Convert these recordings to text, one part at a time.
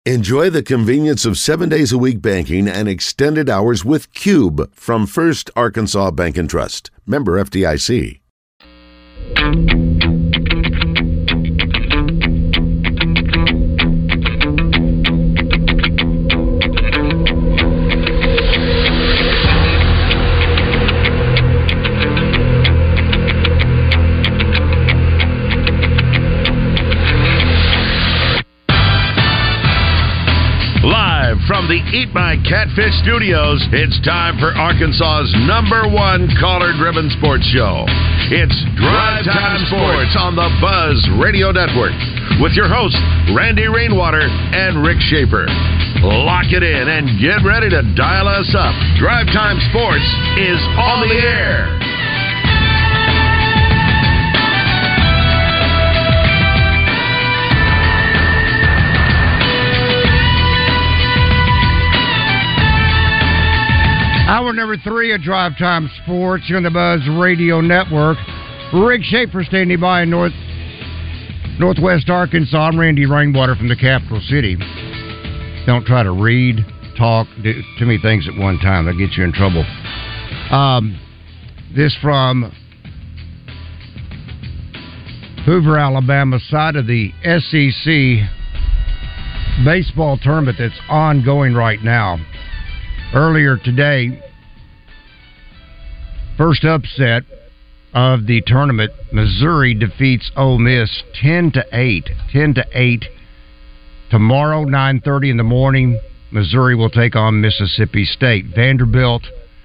Enjoy the convenience of 7 days a week banking and extended hours with Cube from First Arkansas Bank and Trust. Member FDIC. From the Eat My Catfish studios, it's time for Arkansas's #1 caller-driven sports show. It's Drive Time Sports on the Buzz Radio Network with your hosts, Randy Rainwater and Rick Schaefer. Lock it in and get ready to dial us up. Drive Time Sports is on the air. Hour number 3 of Drive Time Sports here on the Buzz Radio Network. Rick Schaefer standing by in Northwest Arkansas. I'm Randy Rainwater from the capital city. Don't try to read, talk, do too many things at one time. That'll get you in trouble. This from Hoover, Alabama, side of the SEC baseball tournament that's ongoing right now. Earlier today, first upset of the tournament, Missouri defeats Ole Miss 10-8. 10-8. Tomorrow, 9:30 in the morning, Missouri will take on Mississippi State. Vanderbilt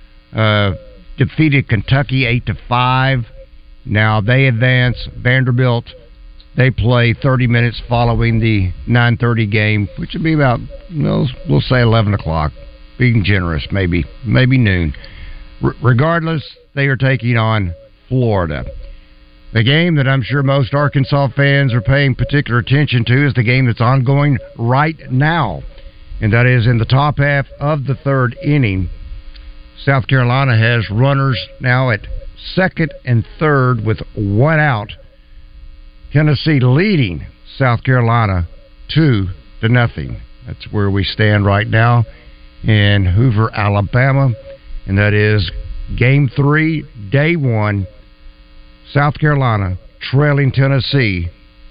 defeated Kentucky 8-5. Now they advance. Vanderbilt, they play 30 minutes following the 9:30 game, which would be about, we'll say 11 o'clock. Being generous, maybe noon. Regardless, they are taking on Florida. The game that I'm sure most Arkansas fans are paying particular attention to is the game that's ongoing right now, and that is in the top half of the third inning. South Carolina has runners now at second and third with one out. Tennessee leading South Carolina 2-0. That's where we stand right now in Hoover, Alabama, and that is Game 3, Day 1, South Carolina trailing Tennessee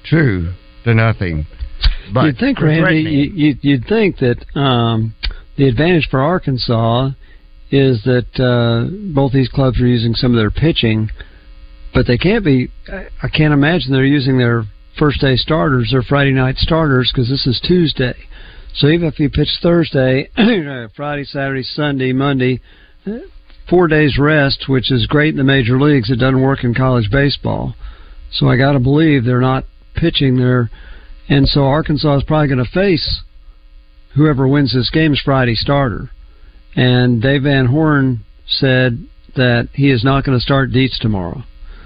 2-0. But you'd think, Randy, you'd think that the advantage for Arkansas is that both these clubs are using some of their pitching, but they can't be. I can't imagine they're using their first day starters or Friday night starters because this is Tuesday. So even if you pitch Thursday, Friday, Saturday, Sunday, Monday, 4 days rest, which is great in the major leagues, it doesn't work in college baseball. So I got to believe they're not pitching there. And so Arkansas is probably going to face whoever wins this game's Friday starter. And Dave Van Horn said that he is not going to start Dietz tomorrow.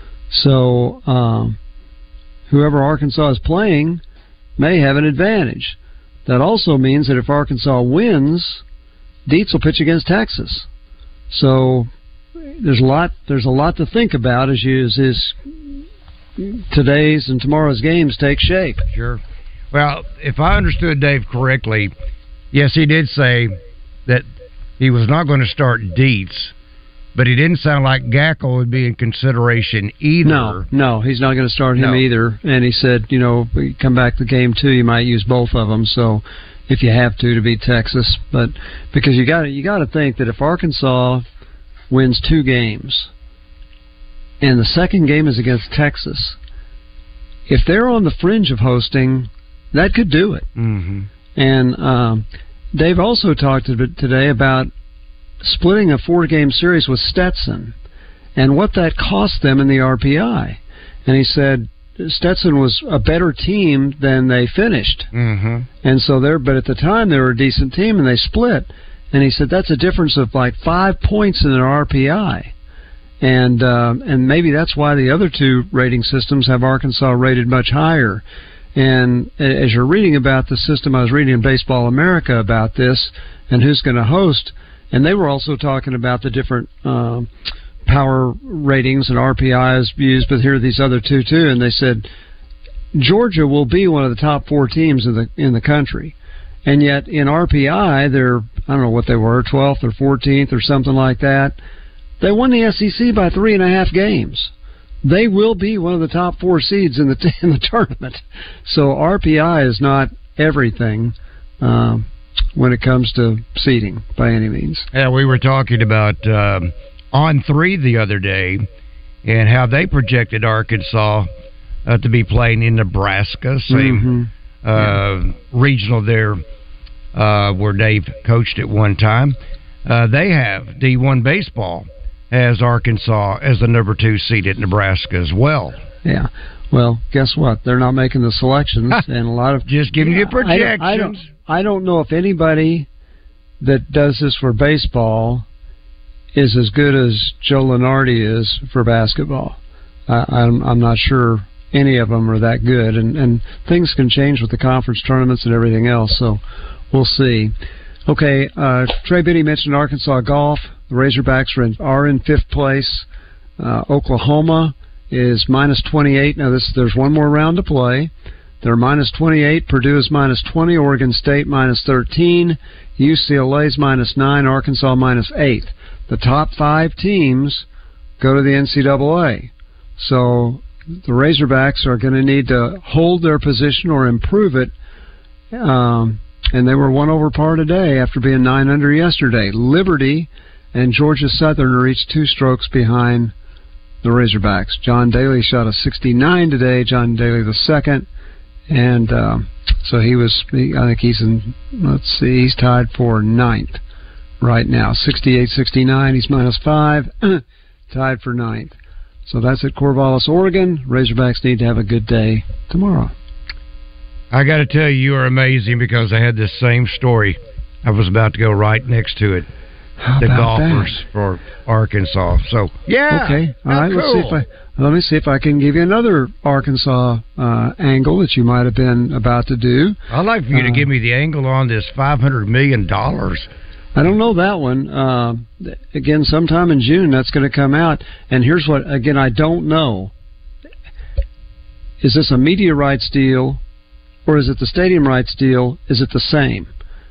So whoever Arkansas is playing may have an advantage. That also means that if Arkansas wins, Dietz will pitch against Texas. So there's a lot to think about as today's and tomorrow's games take shape. Sure. Well, if I understood Dave correctly, yes, he did say that he was not going to start Dietz, but he didn't sound like Gackle would be in consideration either. No, he's not going to start him either. And he said, we come back to game 2, you might use both of them. So if you have to beat Texas, but because you got to think that if Arkansas wins 2 games, and the second game is against Texas, if they're on the fringe of hosting, that could do it. Mm-hmm. And Dave also talked today about splitting a 4-game series with Stetson and what that cost them in the RPI. And he said Stetson was a better team than they finished. Mm-hmm. And so but at the time they were a decent team and they split. And he said that's a difference of like 5 points in their RPI. And maybe that's why the other 2 rating systems have Arkansas rated much higher. And as you're reading about the system, I was reading in Baseball America about this and who's going to host. And they were also talking about the different power ratings and RPIs used, but here are these other 2 too. And they said Georgia will be one of the top 4 teams in the country, And yet in RPI, they're, I don't know what they were, 12th or 14th or something like that. They won the SEC by 3.5 games. They will be one of the top 4 seeds in the tournament. So RPI is not everything when it comes to seeding by any means. Yeah, we were talking about On3 the other day and how they projected Arkansas to be playing in Nebraska, same regional there where Dave coached at one time. They have D1 baseball has Arkansas as the number 2 seed at Nebraska as well. Yeah. Well, guess what? They're not making the selections, and a lot of just giving you projections. I don't know if anybody that does this for baseball is as good as Joe Lunardi is for basketball. I'm not sure any of them are that good, and things can change with the conference tournaments and everything else. So we'll see. Okay, Trey Biddy mentioned Arkansas golf. The Razorbacks are in 5th place. Oklahoma is minus 28. Now, there's one more round to play. They're minus 28. Purdue is minus 20. Oregon State minus 13. UCLA's minus 9. Arkansas minus 8. The top 5 teams go to the NCAA. So the Razorbacks are going to need to hold their position or improve it. And they were 1 over par today after being 9 under yesterday. Liberty and Georgia Southern are each 2 strokes behind the Razorbacks. John Daly shot a 69 today. John Daly the second. And so I think he's in, he's tied for 9th right now. 68-69, he's minus 5, tied for 9th. So that's at Corvallis, Oregon. Razorbacks need to have a good day tomorrow. I got to tell you are amazing because I had this same story. I was about to go right next to it. The golfers for Arkansas. So, yeah. Okay. All right. Cool. Let me see if I can give you another Arkansas angle that you might have been about to do. I'd like for you to give me the angle on this $500 million. I don't know that one. Again, sometime in June, that's going to come out. And here's what, again, I don't know. Is this a media rights deal, or is it the stadium rights deal? Is it the same?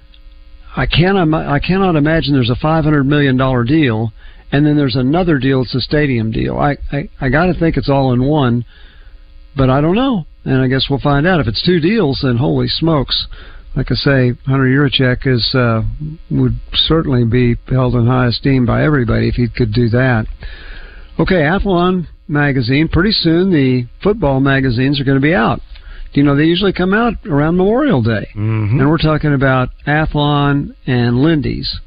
I cannot imagine there's a $500 million deal, and then there's another deal. It's a stadium deal. I got to think it's all in one, but I don't know, and I guess we'll find out. If it's 2 deals, then holy smokes! Like I say, Hunter Yurachek would certainly be held in high esteem by everybody if he could do that. Okay, Athlon magazine. Pretty soon, the football magazines are going to be out. You know, they usually come out around Memorial Day. Mm-hmm. And we're talking about Athlon and Lindy's.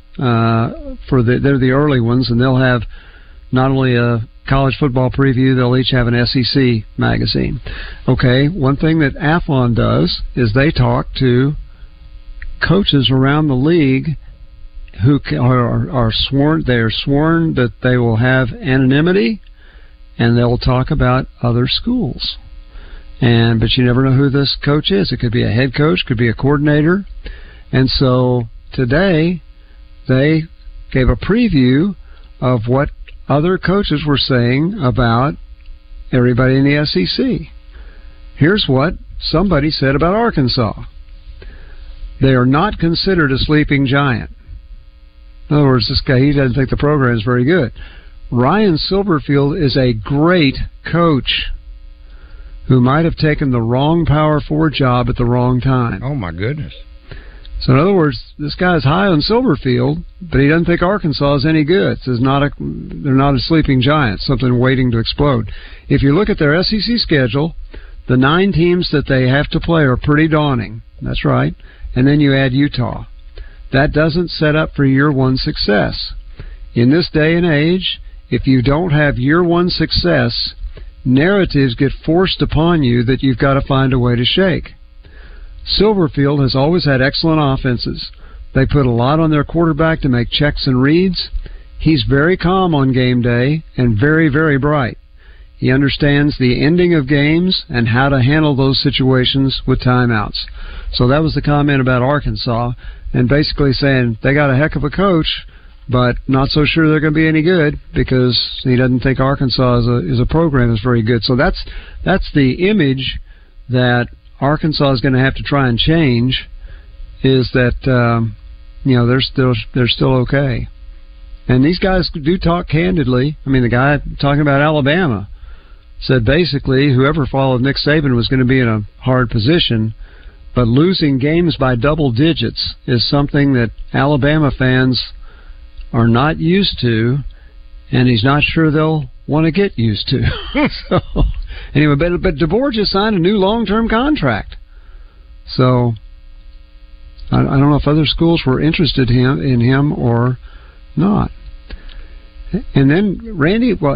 They're the early ones, and they'll have not only a college football preview, they'll each have an SEC magazine. Okay, one thing that Athlon does is they talk to coaches around the league who are sworn. They are sworn that they will have anonymity, and they'll talk about other schools. But you never know who this coach is. It could be a head coach, could be a coordinator. And so today they gave a preview of what other coaches were saying about everybody in the SEC. Here's what somebody said about Arkansas. They are not considered a sleeping giant. In other words, this guy, he doesn't think the program is very good. Ryan Silverfield is a great coach who might have taken the wrong Power 4 job at the wrong time. Oh, my goodness. So, in other words, this guy's high on Silverfield, but he doesn't think Arkansas is any good. So they're not a sleeping giant, something waiting to explode. If you look at their SEC schedule, the 9 teams that they have to play are pretty daunting. That's right. And then you add Utah. That doesn't set up for year 1 success. In this day and age, if you don't have year 1 success, narratives get forced upon you that you've got to find a way to shake. Silverfield has always had excellent offenses. They put a lot on their quarterback to make checks and reads. He's very calm on game day and very, very bright. He understands the ending of games and how to handle those situations with timeouts. So that was the comment about Arkansas, and basically saying they got a heck of a coach, but not so sure they're going to be any good because he doesn't think Arkansas is a program that's very good. So that's the image that Arkansas is going to have to try and change is that they're still okay. And these guys do talk candidly. I mean, the guy talking about Alabama said basically whoever followed Nick Saban was going to be in a hard position, but losing games by double digits is something that Alabama fans are not used to, and he's not sure they'll want to get used to. So, anyway, but DeBoer just signed a new long-term contract. So, I don't know if other schools were interested in him or not. And then, Randy, while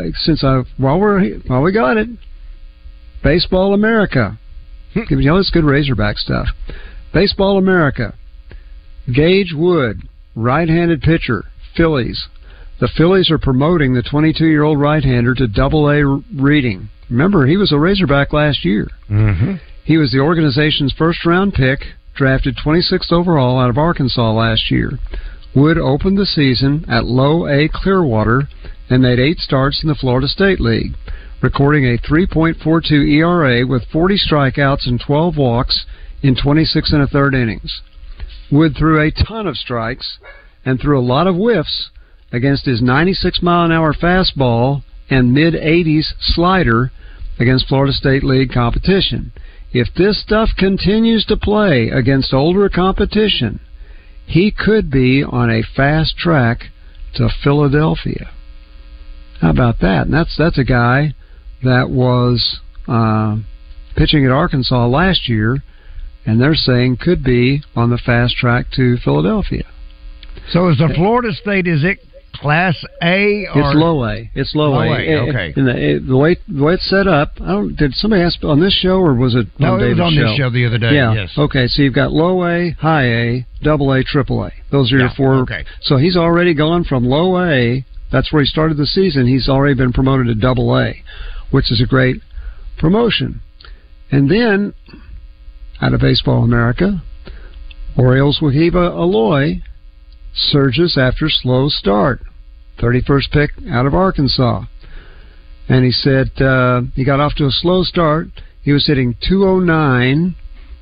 we got it, Baseball America. It's good Razorback stuff. Baseball America. Gage Wood, right-handed pitcher, Phillies. The Phillies are promoting the 22-year-old right-hander to Double-A reading. Remember, he was a Razorback last year. Mm-hmm. He was the organization's first-round pick, drafted 26th overall out of Arkansas last year. Wood opened the season at Low-A Clearwater and made 8 starts in the Florida State League, recording a 3.42 ERA with 40 strikeouts and 12 walks in 26 1/3 innings. Wood threw a ton of strikes and threw a lot of whiffs against his 96-mile-an-hour fastball and mid-80s slider against Florida State League competition. If this stuff continues to play against older competition, he could be on a fast track to Philadelphia. How about that? And that's a guy that was pitching at Arkansas last year, and they're saying could be on the fast track to Philadelphia. So is the Florida State, is it Class A? Or? It's Low A. It's Low A. Okay. The way it's set up, did somebody ask on this show or was it on David's show? No, it was on this show the other day. Yeah. Yes. Okay, so you've got Low A, High A, Double A, Triple A. Those are your 4. Okay. So he's already gone from Low A. That's where he started the season. He's already been promoted to Double A, which is a great promotion. And then, out of Baseball America, Orioles Wahiba Aloy surges after slow start. 31st pick out of Arkansas. And he said he got off to a slow start. He was hitting .209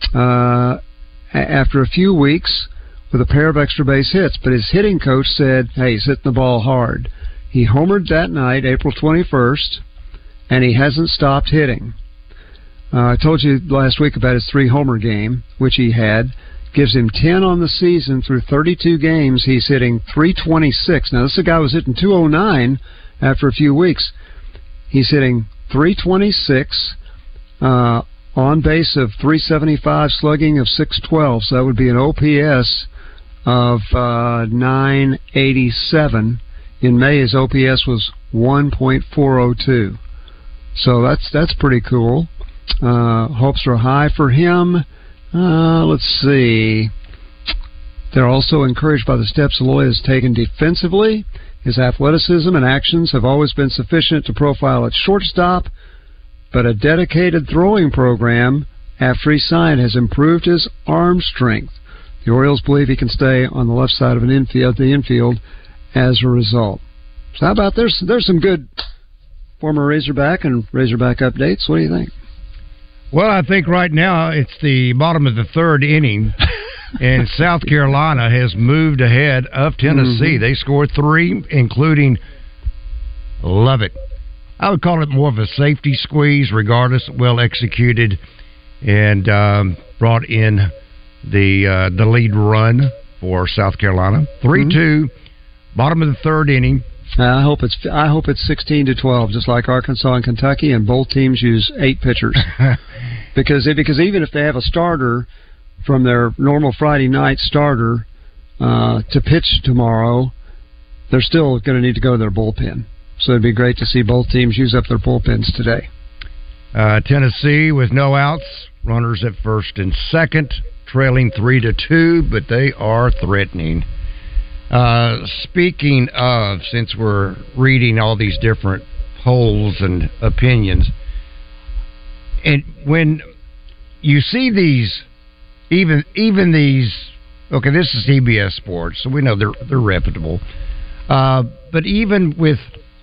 after a few weeks with a pair of extra base hits. But his hitting coach said, hey, he's hitting the ball hard. He homered that night, April 21st, and he hasn't stopped hitting. I told you last week about his 3-homer game, which he had. Gives him 10 on the season through 32 games. He's hitting .326. Now, this guy was hitting .209 after a few weeks. He's hitting .326, on base of .375, slugging of .612. So that would be an OPS of .987. In May, his OPS was 1.402. So that's pretty cool. Hopes are high for him. Let's see. They're also encouraged by the steps Aloy has taken defensively. His athleticism and actions have always been sufficient to profile at shortstop, but a dedicated throwing program after he signed has improved his arm strength. The Orioles believe he can stay on the left side of the infield as a result. So how about there's some good former Razorback and Razorback updates. What do you think? Well, I think right now it's the bottom of the 3rd inning, and South Carolina has moved ahead of Tennessee. Mm-hmm. They scored 3, including Lovett. I would call it more of a safety squeeze, regardless, well executed, and brought in the lead run for South Carolina. 3-2, bottom of the 3rd inning. I hope it's 16-12, just like Arkansas and Kentucky, and both teams use 8 pitchers. because even if they have a starter from their normal Friday night starter to pitch tomorrow, they're still going to need to go to their bullpen. So it'd be great to see both teams use up their bullpens today. Tennessee with no outs, runners at first and second, trailing 3-2, but they are threatening. Speaking of, since we're reading all these different polls and opinions, and when you see these, even these, okay, this is CBS Sports, so we know they're reputable, but even with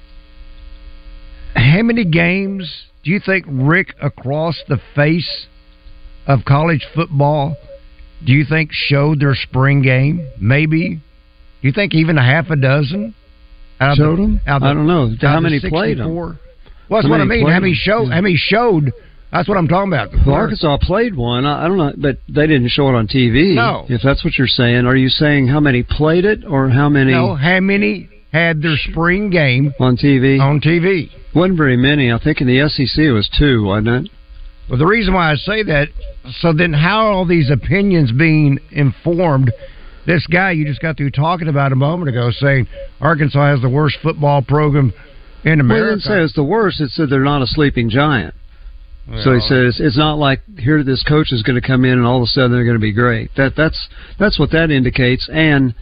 how many games do you think, Rick, across the face of college football, do you think showed their spring game? Maybe. Do you think even a half a dozen? Showed them? I don't know. How many played them? Well, that's what I mean. How many showed? That's what I'm talking about. Well, Arkansas played one. I don't know, but they didn't show it on TV. No. If that's what you're saying, are you saying how many played it or how many? No, how many had their spring game on TV? On TV. Wasn't very many. I think in the SEC it was 2, wasn't it? Well, the reason why I say that, so then how are all these opinions being informed? This guy you just got through talking about a moment ago saying Arkansas has the worst football program in America. Well, it didn't say it's the worst. It said they're not a sleeping giant. Well, so he says it's not like here this coach is going to come in and all of a sudden they're going to be great. That's what that indicates. And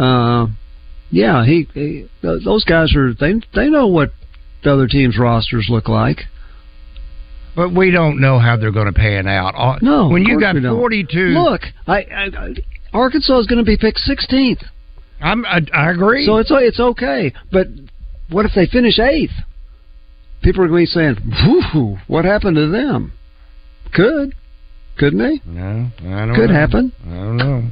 yeah, those guys they know what the other team's rosters look like. But we don't know how they're going to pan out. No, when you got 42. Look, Arkansas is going to be picked 16th. I agree. So it's okay. But what if they finish 8th? People are going to be saying, "Whoo, what happened to them?" Couldn't they? No, I don't. Could happen. I don't know.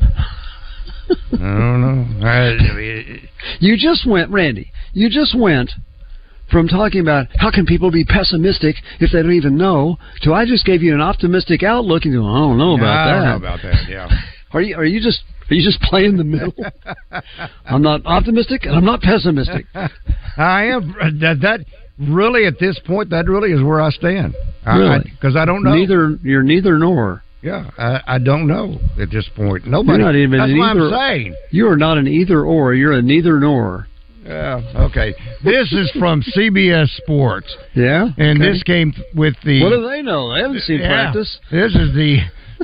I don't know. You just went, Randy. You just went from talking about how can people be pessimistic if they don't even know to I just gave you an optimistic outlook and you go, I don't know about that. I don't know about that. Yeah. Are you just playing the middle? I'm not optimistic and I'm not pessimistic. I am. That really, at this point, that really is where I stand. Really? Because I don't know. You're neither nor. Yeah, I don't know at this point. Nobody. You're not even that's an what either, I'm saying. You are not an either or. You're a neither nor. Yeah. Okay. This is from CBS Sports. Yeah. And this came with the. What do they know? They haven't seen practice. This is the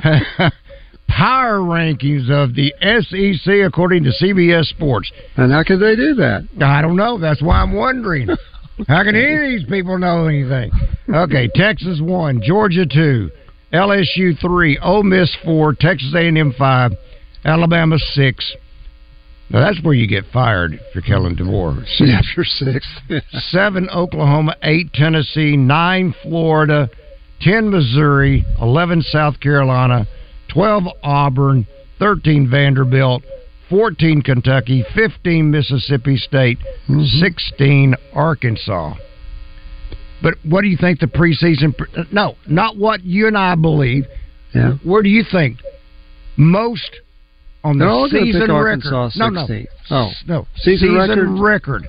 power rankings of the SEC according to CBS Sports. And how could they do that? I don't know. That's why I'm wondering. How can any of these people know anything? Okay, Texas 1, Georgia 2, LSU 3, Ole Miss 4, Texas A&M 5, Alabama 6. Now that's where you get fired if you're Kellen DeVore. Yeah, if you're 6. 7, Oklahoma, 8, Tennessee, 9, Florida, 10, Missouri, 11, South Carolina, 12, Auburn, 13, Vanderbilt, 14, Kentucky, 15, Mississippi State, 16, Arkansas. But what do you think the preseason... No, not what you and I believe. Yeah. Where do you think most on the season record? No. Season record.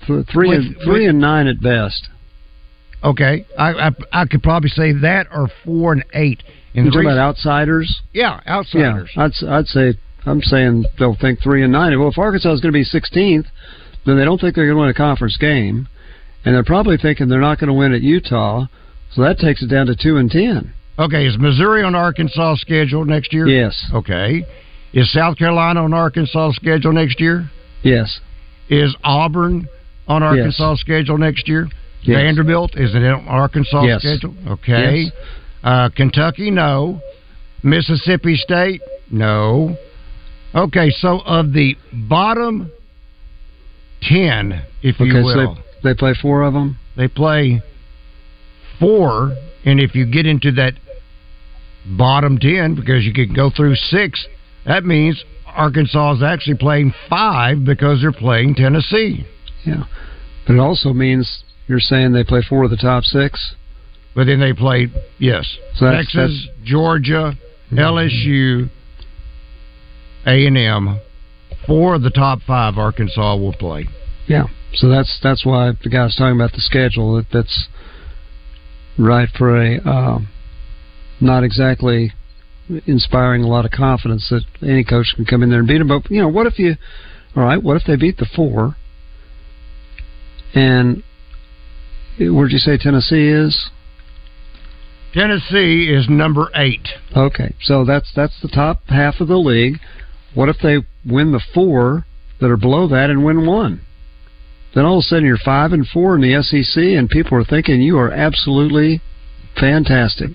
3 and 9 at best. Okay. I could probably say that or 4 and 8. You're talking about outsiders? Yeah, outsiders. Yeah, I'd say... I'm saying they'll think 3 and 9. Well, if Arkansas is going to be 16th, then they don't think they're going to win a conference game, and they're probably thinking they're not going to win at Utah. So that takes it down to 2 and 10. Okay, is Missouri on Arkansas' schedule next year? Yes. Okay, is South Carolina on Arkansas' schedule next year? Yes. Is Auburn on Arkansas' schedule next year? Yes. Vanderbilt is it on Arkansas' schedule? Okay. Yes. Kentucky, no. Mississippi State, no. Okay, so of the bottom 10, if you will. So they play 4 of them? They play 4, and if you get into that bottom 10, because you can go through 6, that means Arkansas is actually playing 5 because they're playing Tennessee. Yeah, but it also means you're saying they play 4 of the top 6? But then they play, yes, so Texas, Georgia, LSU, A&M, 4 of the top 5 Arkansas will play. Yeah, so that's why the guy's talking about the schedule. That's right for a not exactly inspiring a lot of confidence that any coach can come in there and beat them. But what if they beat the 4? And where'd you say Tennessee is? Tennessee is number 8. Okay, so that's the top half of the league. What if they win the 4 that are below that and win 1? Then all of a sudden you're 5 and 4 in the SEC, and people are thinking you are absolutely fantastic.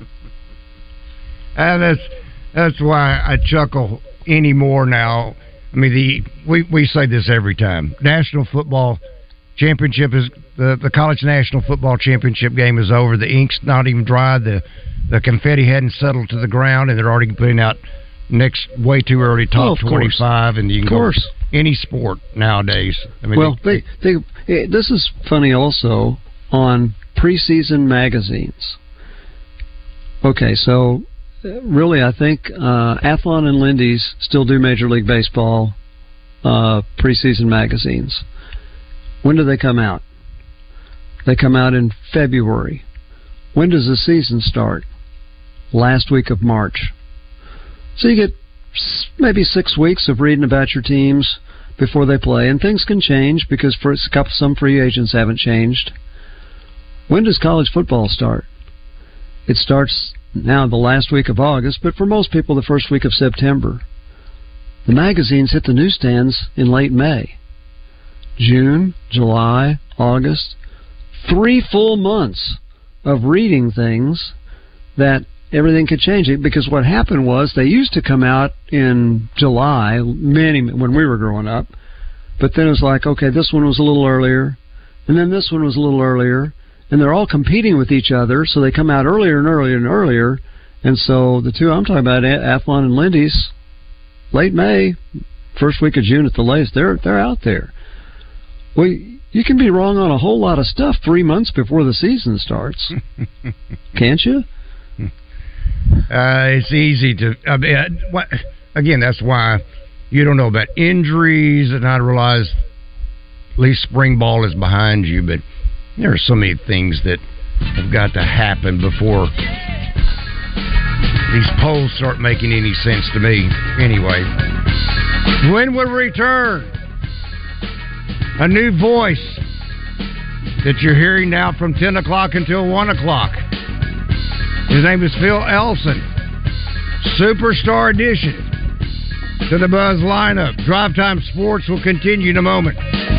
And that's why I chuckle anymore now. I mean, we say this every time. National Football Championship is the College National Football Championship game is over. The ink's not even dry. The confetti hadn't settled to the ground, and they're already putting out next way too early top 25, and you can go any sport nowadays. I mean, well, this is funny also on preseason magazines. Okay, so really, I think Athlon and Lindy's still do Major League Baseball preseason magazines. When do they come out? They come out in February. When does the season start? Last week of March. So you get maybe 6 weeks of reading about your teams before they play, and things can change because some free agents haven't changed. When does college football start? It starts now the last week of August, but for most people the first week of September. The magazines hit the newsstands in late May. June, July, August, 3 full months of reading things that everything could change. Because what happened was they used to come out in July, when we were growing up, but then it was like, okay, this one was a little earlier, and then this one was a little earlier, and they're all competing with each other, so they come out earlier and earlier and earlier, and so the two I'm talking about, Athlon and Lindy's, late May, first week of June at the latest, they're out there. Well, you can be wrong on a whole lot of stuff 3 months before the season starts. Can't you? It's easy to... again, that's why you don't know about injuries, and I realize at least spring ball is behind you, but there are so many things that have got to happen before these polls start making any sense to me. Anyway, when we return, a new voice that you're hearing now from 10 o'clock until 1 o'clock. His name is Phil Elson. Superstar addition to the Buzz lineup. Drive Time Sports will continue in a moment.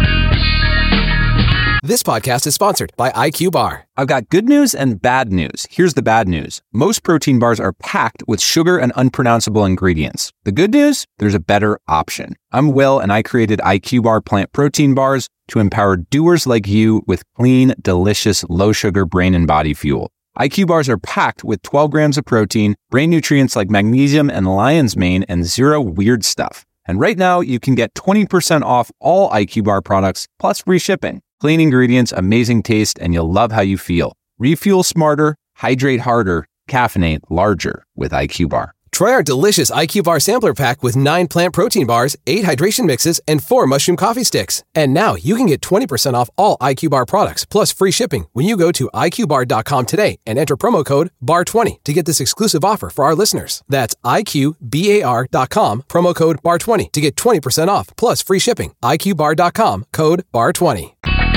This podcast is sponsored by IQ Bar. I've got good news and bad news. Here's the bad news. Most protein bars are packed with sugar and unpronounceable ingredients. The good news? There's a better option. I'm Will, and I created IQ Bar plant protein bars to empower doers like you with clean, delicious, low-sugar brain and body fuel. IQ bars are packed with 12 grams of protein, brain nutrients like magnesium and lion's mane, and zero weird stuff. And right now, you can get 20% off all IQ Bar products, plus free shipping. Clean ingredients, amazing taste, and you'll love how you feel. Refuel smarter, hydrate harder, caffeinate larger with IQ Bar. Try our delicious IQ Bar sampler pack with 9 plant protein bars, 8 hydration mixes, and 4 mushroom coffee sticks. And now you can get 20% off all IQ Bar products, plus free shipping when you go to IQBar.com today and enter promo code BAR20 to get this exclusive offer for our listeners. That's IQBAR.com, promo code BAR20 to get 20% off, plus free shipping. IQBar.com, code BAR20.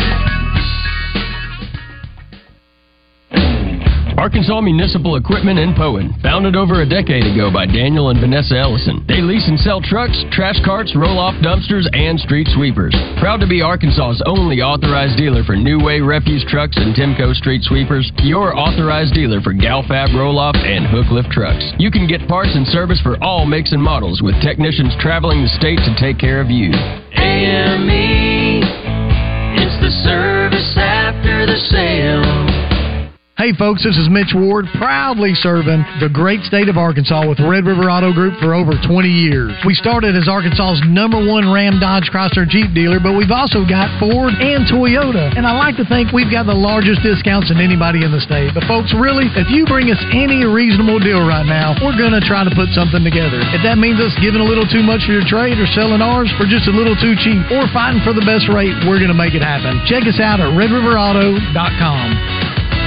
Arkansas Municipal Equipment in Poen, founded over a decade ago by Daniel and Vanessa Ellison. They lease and sell trucks, trash carts, roll-off dumpsters, and street sweepers. Proud to be Arkansas's only authorized dealer for New Way refuse trucks and Timco street sweepers, your authorized dealer for Galfab roll-off and hook lift trucks. You can get parts and service for all makes and models with technicians traveling the state to take care of you. AME, it's the service after the sale. Hey folks, this is Mitch Ward, proudly serving the great state of Arkansas with Red River Auto Group for over 20 years. We started as Arkansas's #1 Ram, Dodge, Chrysler, Jeep dealer, but we've also got Ford and Toyota. And I like to think we've got the largest discounts than anybody in the state. But folks, really, if you bring us any reasonable deal right now, we're going to try to put something together. If that means us giving a little too much for your trade or selling ours for just a little too cheap or fighting for the best rate, we're going to make it happen. Check us out at redriverauto.com.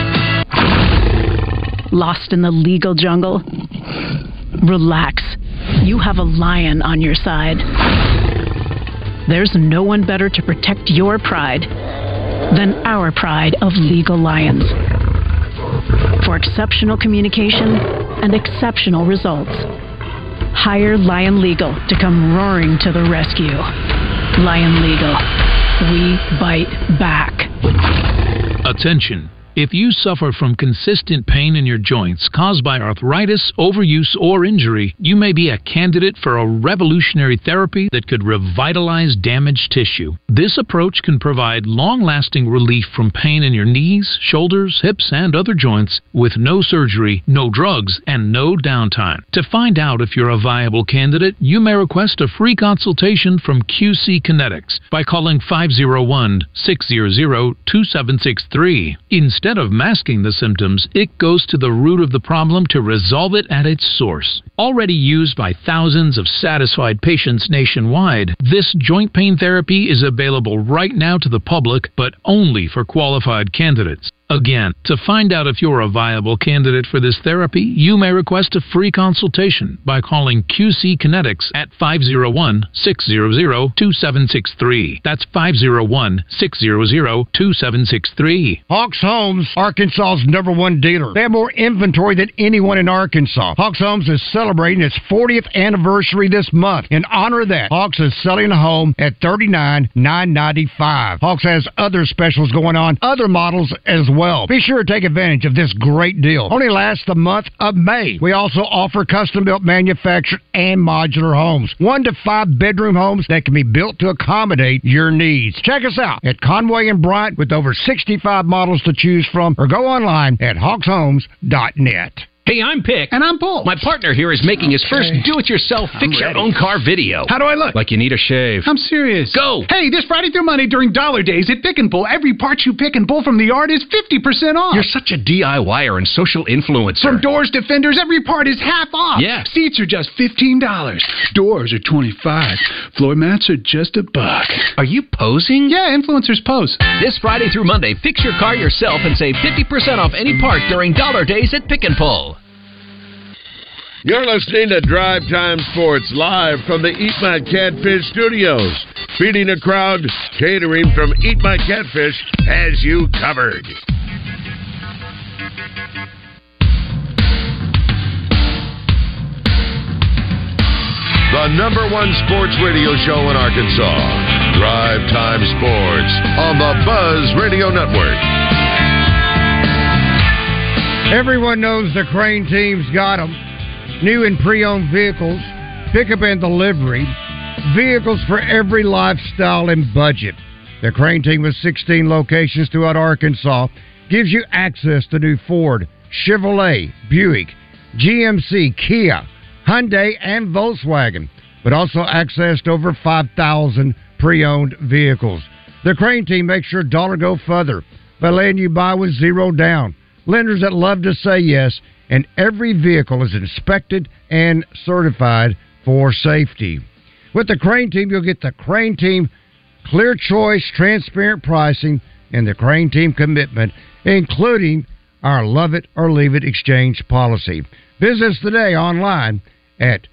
Lost in the legal jungle? Relax. You have a lion on your side. There's no one better to protect your pride than our pride of Legal Lions. For exceptional communication and exceptional results, hire Lion Legal to come roaring to the rescue. Lion Legal. We bite back. Attention. If you suffer from consistent pain in your joints caused by arthritis, overuse, or injury, you may be a candidate for a revolutionary therapy that could revitalize damaged tissue. This approach can provide long-lasting relief from pain in your knees, shoulders, hips, and other joints with no surgery, no drugs, and no downtime. To find out if you're a viable candidate, you may request a free consultation from QC Kinetics by calling 501-600-2763. Instead of masking the symptoms, it goes to the root of the problem to resolve it at its source. Already used by thousands of satisfied patients nationwide, this joint pain therapy is available right now to the public, but only for qualified candidates. Again, to find out if you're a viable candidate for this therapy, you may request a free consultation by calling QC Kinetics at 501-600-2763. That's 501-600-2763. Hawks Homes, Arkansas's #1 dealer. They have more inventory than anyone in Arkansas. Hawks Homes is celebrating its 40th anniversary this month. In honor of that, Hawks is selling a home at $39,995. Hawks has other specials going on, other models as well. Be sure to take advantage of this great deal. Only lasts the month of May. We also offer custom-built manufactured and modular homes. 1 to 5 bedroom homes that can be built to accommodate your needs. Check us out at Conway and Bryant with over 65 models to choose from, or go online at hawkshomes.net. Hey, I'm Pick. And I'm Paul. My partner here is making his first do-it-yourself fix-your-own-car video. How do I look? Like you need a shave. I'm serious. Go! Hey, this Friday through Monday during Dollar Days at Pick and Pull, every part you pick and pull from the yard is 50% off. You're such a DIYer and social influencer. From doors to fenders, every part is half off. Yeah. Seats are just $15. Doors are $25. Floor mats are just $1. Are you posing? Yeah, influencers pose. This Friday through Monday, fix your car yourself and save 50% off any part during Dollar Days at Pick and Pull. You're listening to Drive Time Sports live from the Eat My Catfish studios. Feeding a crowd, catering from Eat My Catfish has you covered. The #1 sports radio show in Arkansas. Drive Time Sports on the Buzz Radio Network. Everyone knows the Crane team's got them. New and pre-owned vehicles, pickup and delivery, vehicles for every lifestyle and budget. The Crane team with 16 locations throughout Arkansas gives you access to new Ford, Chevrolet, Buick, GMC, Kia, Hyundai, and Volkswagen, but also access to over 5,000 pre-owned vehicles. The Crane team makes your dollar go further by letting you buy with zero down. Lenders that love to say yes, and every vehicle is inspected and certified for safety. With the Crane team, you'll get the Crane team clear choice, transparent pricing, and the Crane team commitment, including our love it or leave it exchange policy. Visit us today online at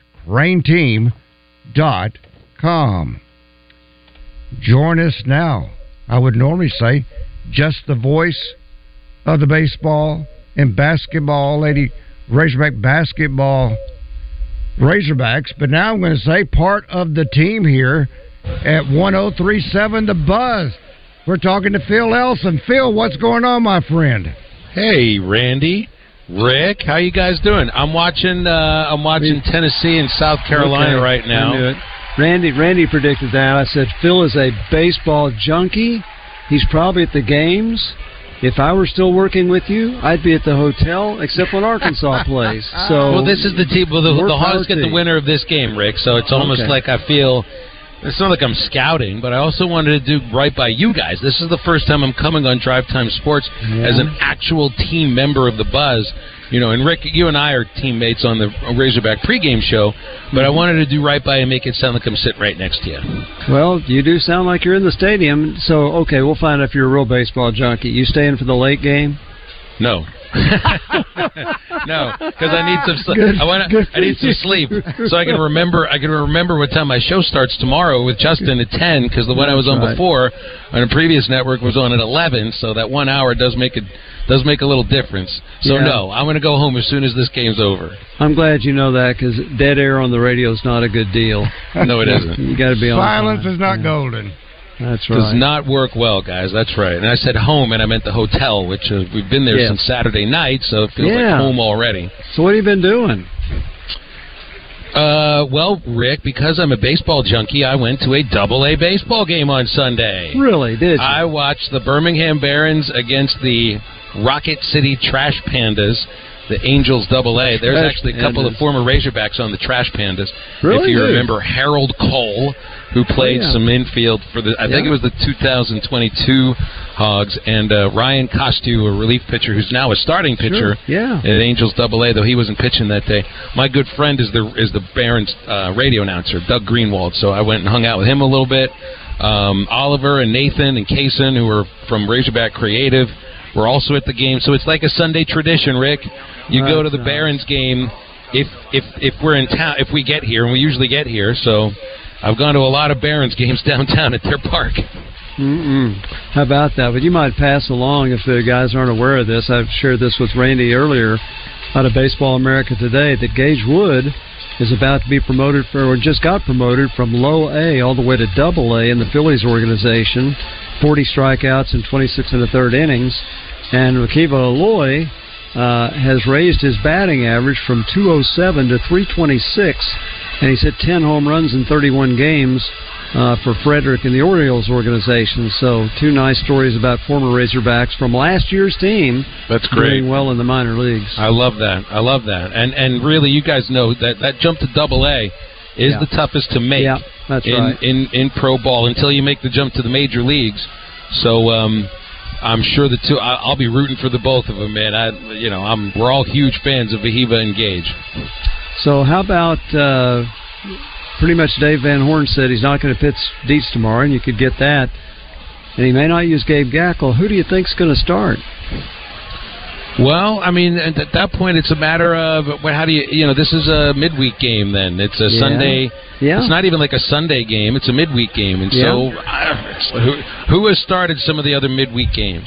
craneteam.com. Join us now. I would normally say just the voice of the baseball and basketball, Lady Razorback basketball Razorbacks, but now I'm going to say part of the team here at 1037 The Buzz. We're talking to Phil Elson. Phil, what's going on, my friend? Hey, Randy, Rick, how you guys doing? I'm watching Tennessee and South Carolina right now. I knew it. Randy predicted that. I said Phil is a baseball junkie. He's probably at the games. If I were still working with you, I'd be at the hotel, except when Arkansas plays. So, well, this is the team. Well, the Hogs get the winner of this game, Rick. So it's almost like I feel. It's not like I'm scouting, but I also wanted to do right by you guys. This is the first time I'm coming on Drive Time Sports as an actual team member of the Buzz. You know, and Rick, you and I are teammates on the Razorback pregame show, but I wanted to do right by and make it sound like I'm sitting right next to you. Well, you do sound like you're in the stadium, so, okay, we'll find out if you're a real baseball junkie. You staying for the late game? No. No, because I need some sleep. I need some sleep so I can remember. I can remember what time my show starts tomorrow with Justin at 10. Because the one I was on before on a previous network was on at 11. So that 1 hour does make a little difference. So no, I'm going to go home as soon as this game's over. I'm glad you know that, because dead air on the radio is not a good deal. No, it isn't. You got to be on. Silence is not golden. That's right. Does not work well, guys. That's right. And I said home, and I meant the hotel, which we've been there since Saturday night, so it feels like home already. So what have you been doing? Well, Rick, because I'm a baseball junkie, I went to a Double-A baseball game on Sunday. Really? Did you? I watched the Birmingham Barons against the Rocket City Trash Pandas, the Angels Double-A. There's actually a couple of former Razorbacks on the Trash Pandas. Really? If you remember Harold Cole, who played some infield for the, I think it was the 2022 Hogs, and Ryan Costu, a relief pitcher who's now a starting pitcher at Angels Double-A, though he wasn't pitching that day. My good friend is the Barons radio announcer, Doug Greenwald, so I went and hung out with him a little bit. Oliver and Nathan and Kaysen, who are from Razorback Creative, were also at the game. So it's like a Sunday tradition, Rick. You go to the Barons game if we're in town, if we get here, and we usually get here. So I've gone to a lot of Barons games downtown at their park. How about that? But you might pass along, if the guys aren't aware of this, I've shared this with Randy earlier out of Baseball America Today, that Gage Wood is about to be promoted or just got promoted from low A all the way to double A in the Phillies organization. 40 strikeouts in 26 1/3 innings. And Akiva Aloy has raised his batting average from 207 to 326, and he's hit 10 home runs in 31 games for Frederick and the Orioles organization. So 2 nice stories about former Razorbacks from last year's team. That's great. Doing well in the minor leagues. I love that. And really, you guys know that jump to Double A is the toughest to make that's right. in pro ball until you make the jump to the major leagues. So I'm sure the two. I'll be rooting for the both of them, man. We're all huge fans of Vahiva and Gage. So how about pretty much Dave Van Horn said he's not going to pitch Dietz tomorrow, and you could get that. And he may not use Gabe Gackle. Who do you think's going to start? Well, I mean, at that point, it's a matter of how do you this is a midweek game then. It's a Sunday. Yeah. It's not even like a Sunday game. It's a midweek game. And so who has started some of the other midweek games?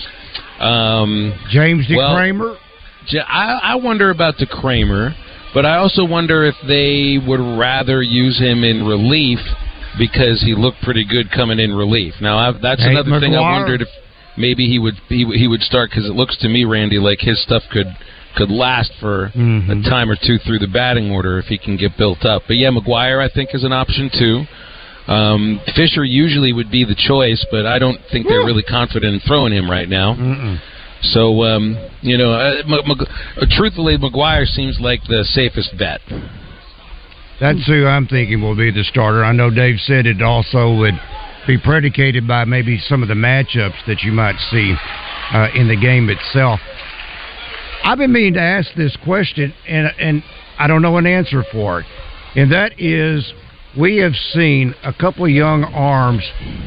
James DeCramer? I wonder about DeCramer, but I also wonder if they would rather use him in relief because he looked pretty good coming in relief. Now, that's another thing I wondered if maybe he would start, because it looks to me, Randy, like his stuff could last for a time or two through the batting order if he can get built up. But yeah, McGuire I think is an option too. Fisher usually would be the choice, but I don't think they're really confident in throwing him right now. So truthfully, McGuire seems like the safest bet. That's who I'm thinking will be the starter. I know Dave said it also would be predicated by maybe some of the matchups that you might see in the game itself. I've been meaning to ask this question, and I don't know an answer for it. And that is, we have seen a couple of young arms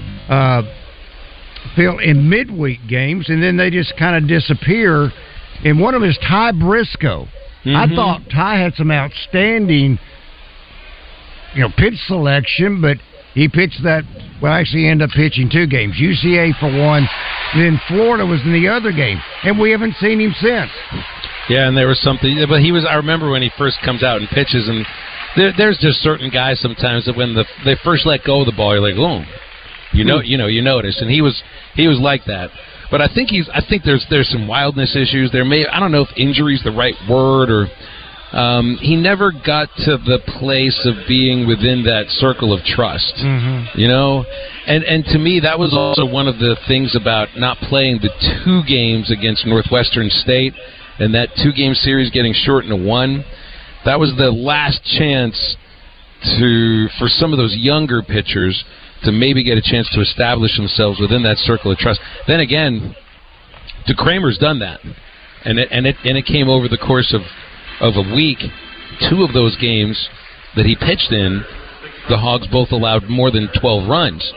fill in midweek games, and then they just kind of disappear. And one of them is Ty Briscoe. I thought Ty had some outstanding pitch selection, but he pitched that, actually ended up pitching 2 games. UCA for one, then Florida was in the other game, and we haven't seen him since. Yeah, and there was something, but I remember when he first comes out and pitches, and there's just certain guys sometimes that when they first let go of the ball, you're like, oh, you notice, and he was like that. But I think there's some wildness issues. I don't know if injury is the right word, or he never got to the place of being within that circle of trust, and to me that was also one of the things about not playing the 2 games against Northwestern State and that 2-game series getting shortened to 1. That was the last chance for some of those younger pitchers to maybe get a chance to establish themselves within that circle of trust. Then again, DeCramer's done that, and it came over the course of a week. 2 of those games that he pitched in, the Hogs both allowed more than 12 runs,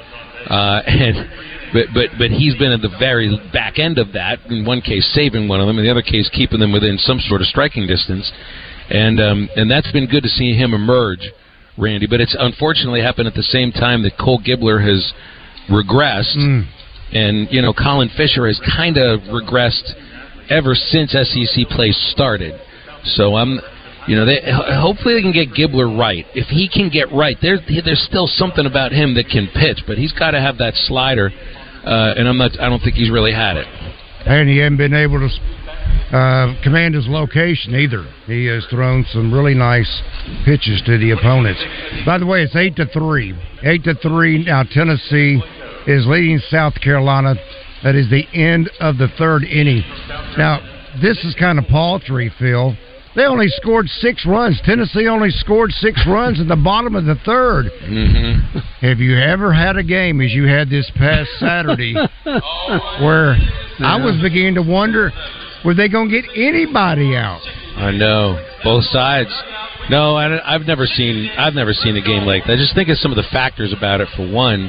but he's been at the very back end of that. In one case, saving one of them, in the other case, keeping them within some sort of striking distance, and that's been good to see him emerge, Randy. But it's unfortunately happened at the same time that Cole Gibler has regressed, and Colin Fisher has kind of regressed ever since SEC play started. So hopefully they can get Gibbler right. If he can get right, there's still something about him that can pitch, but he's got to have that slider, and I don't think he's really had it. And he hasn't been able to command his location either. He has thrown some really nice pitches to the opponents. By the way, it's 8-3. 8-3. Now Tennessee is leading South Carolina. That is the end of the third inning. Now, this is kind of paltry, Phil. They only scored 6 runs. Tennessee only scored 6 runs in the bottom of the third. Mm-hmm. Have you ever had a game, as you had this past Saturday, where I was beginning to wonder, were they going to get anybody out? I know, both sides. No, I've never seen a game like that. Just think of some of the factors about it. For one,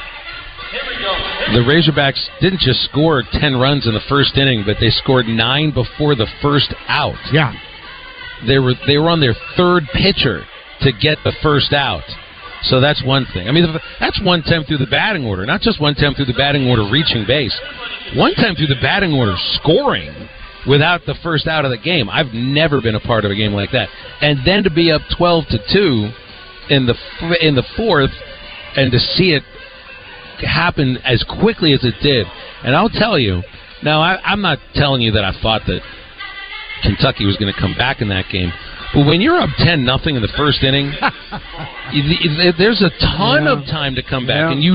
the Razorbacks didn't just score 10 runs in the first inning, but they scored 9 before the first out. Yeah. They were on their third pitcher to get the first out. So that's one thing. I mean, that's one time through the batting order, not just one time through the batting order reaching base. One time through the batting order scoring without the first out of the game. I've never been a part of a game like that. And then to be up 12-2 in the fourth, and to see it happen as quickly as it did. And I'll tell you, now I'm not telling you that I thought that Kentucky was going to come back in that game. But when you're up 10-0 in the first inning, there's a ton of time to come back, and you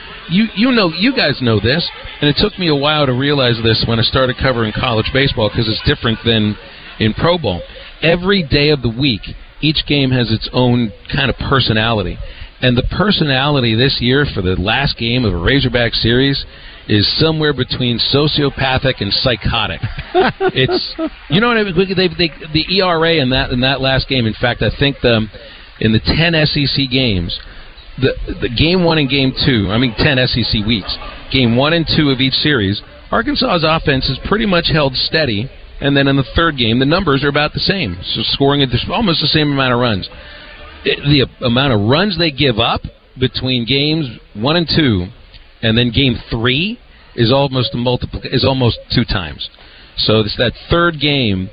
guys know this. And it took me a while to realize this when I started covering college baseball, because it's different than in pro ball. Every day of the week, each game has its own kind of personality, and the personality this year for the last game of a Razorback series is somewhere between sociopathic and psychotic. It's, you know what I mean? The ERA in that last game. In fact, I think in the 10 SEC games, the game 1 and game 2. I mean, 10 SEC weeks. Game 1 and 2 of each series, Arkansas's offense is pretty much held steady, and then in the third game, the numbers are about the same. So scoring almost the same amount of runs. The amount of runs they give up between games 1 and 2. And then game 3 is almost 2 times. So it's that third game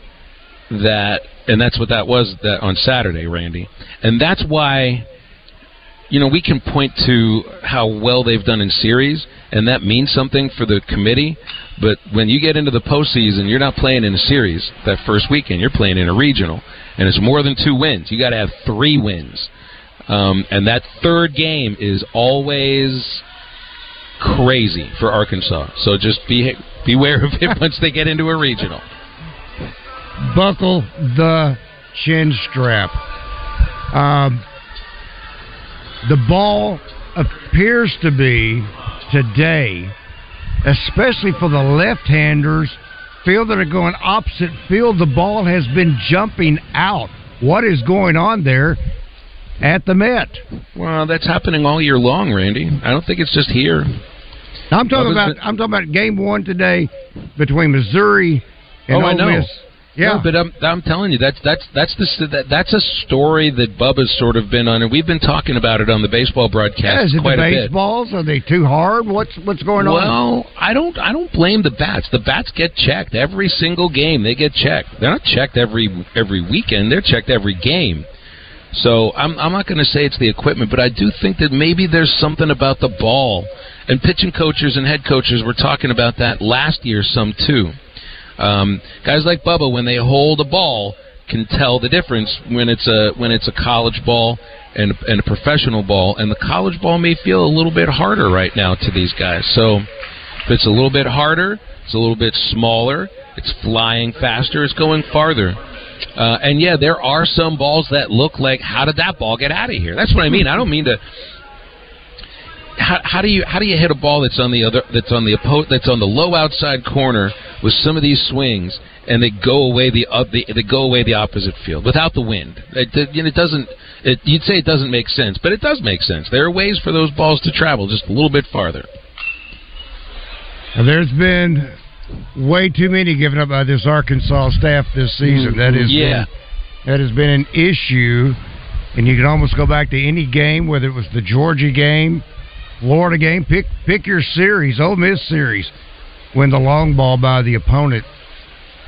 and that's what that was on Saturday, Randy. And that's why, we can point to how well they've done in series, and that means something for the committee. But when you get into the postseason, you're not playing in a series that first weekend. You're playing in a regional, and it's more than 2 wins. You got to have 3 wins, and that third game is always crazy for Arkansas. So just beware of it once they get into a regional. Buckle the chin strap. The ball appears to be today, especially for the left-handers, field that are going opposite field, the ball has been jumping out. What is going on there at the Met? Well, that's happening all year long, Randy. I don't think it's just here. I'm talking about game 1 today between Missouri and Ole Miss. Yeah, no, but I'm telling you, that's a story that Bubba's sort of been on, and we've been talking about it on the baseball broadcast is it quite the a bit. Baseballs? Are they too hard? What's going on? Well, I don't blame the bats. The bats get checked every single game. They get checked. They're not checked every weekend. They're checked every game. So I'm not going to say it's the equipment, but I do think that maybe there's something about the ball. And pitching coaches and head coaches were talking about that last year some too. Guys like Bubba, when they hold a ball, can tell the difference when it's a college ball and a professional ball. And the college ball may feel a little bit harder right now to these guys. So if it's a little bit harder, it's a little bit smaller, it's flying faster, it's going farther. And yeah, there are some balls that look like, how did that ball get out of here? That's what I mean. I don't mean to. How do you hit a ball that's on the low outside corner with some of these swings, and they go away the opposite field without the wind? It doesn't. You'd say it doesn't make sense, but it does make sense. There are ways for those balls to travel just a little bit farther. Now, there's been way too many given up by this Arkansas staff this season. That has been an issue, and you can almost go back to any game, whether it was the Georgia game, Florida game. Pick your series, Ole Miss series, when the long ball by the opponent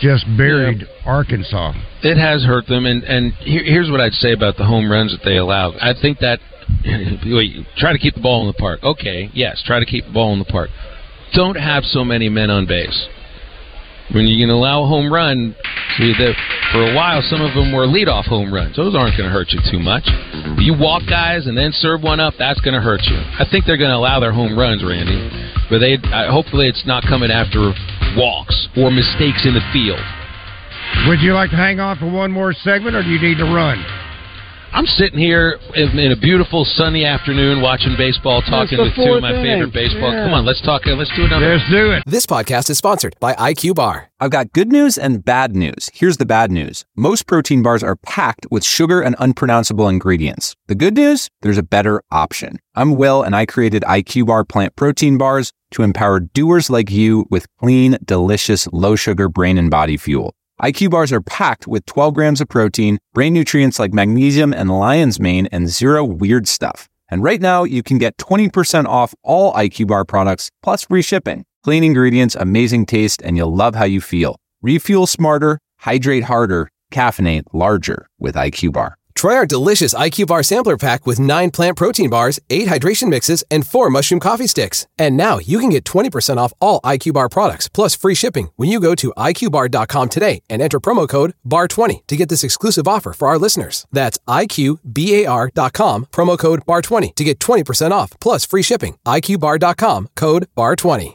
just buried Arkansas. It has hurt them, and here's what I'd say about the home runs that they allow. I think that try to keep the ball in the park. Okay, yes, try to keep the ball in the park. Don't have so many men on base. When you can allow a home run, for a while some of them were leadoff home runs. Those aren't going to hurt you too much. You walk guys and then serve one up, that's going to hurt you. I think they're going to allow their home runs, Randy, but hopefully it's not coming after walks or mistakes in the field. Would you like to hang on for one more segment, or do you need to run? I'm sitting here in a beautiful sunny afternoon watching baseball, talking to two of my favorite baseball. Yeah. Come on, let's talk. Let's do another. Let's do it. This podcast is sponsored by IQ Bar. I've got good news and bad news. Here's the bad news. Most protein bars are packed with sugar and unpronounceable ingredients. The good news? There's a better option. I'm Will, and I created IQ Bar plant protein bars to empower doers like you with clean, delicious, low-sugar brain and body fuel. IQ bars are packed with 12 grams of protein, brain nutrients like magnesium and lion's mane, and zero weird stuff. And right now, you can get 20% off all IQ bar products, plus free shipping. Clean ingredients, amazing taste, and you'll love how you feel. Refuel smarter, hydrate harder, caffeinate larger with IQ Bar. Try our delicious IQ Bar sampler pack with 9 plant protein bars, 8 hydration mixes, and 4 mushroom coffee sticks. And now you can get 20% off all IQ Bar products, plus free shipping when you go to IQBar.com today and enter promo code BAR20 to get this exclusive offer for our listeners. That's IQBAR.com, promo code BAR20 to get 20% off, plus free shipping. IQBar.com, code BAR20.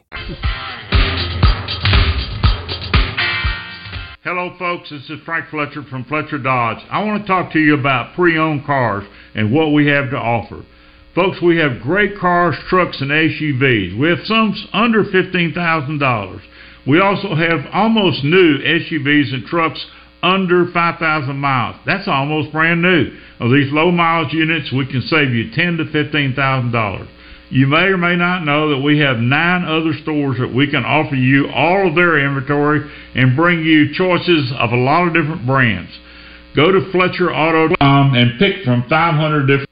Hello, folks. This is Frank Fletcher from Fletcher Dodge. I want to talk to you about pre-owned cars and what we have to offer. Folks, we have great cars, trucks, and SUVs. We have some under $15,000. We also have almost new SUVs and trucks under 5,000 miles. That's almost brand new. Of these low mileage units, we can save you $10,000 to $15,000. You may or may not know that we have 9 other stores that we can offer you all of their inventory and bring you choices of a lot of different brands. Go to FletcherAuto.com and pick from 500 different.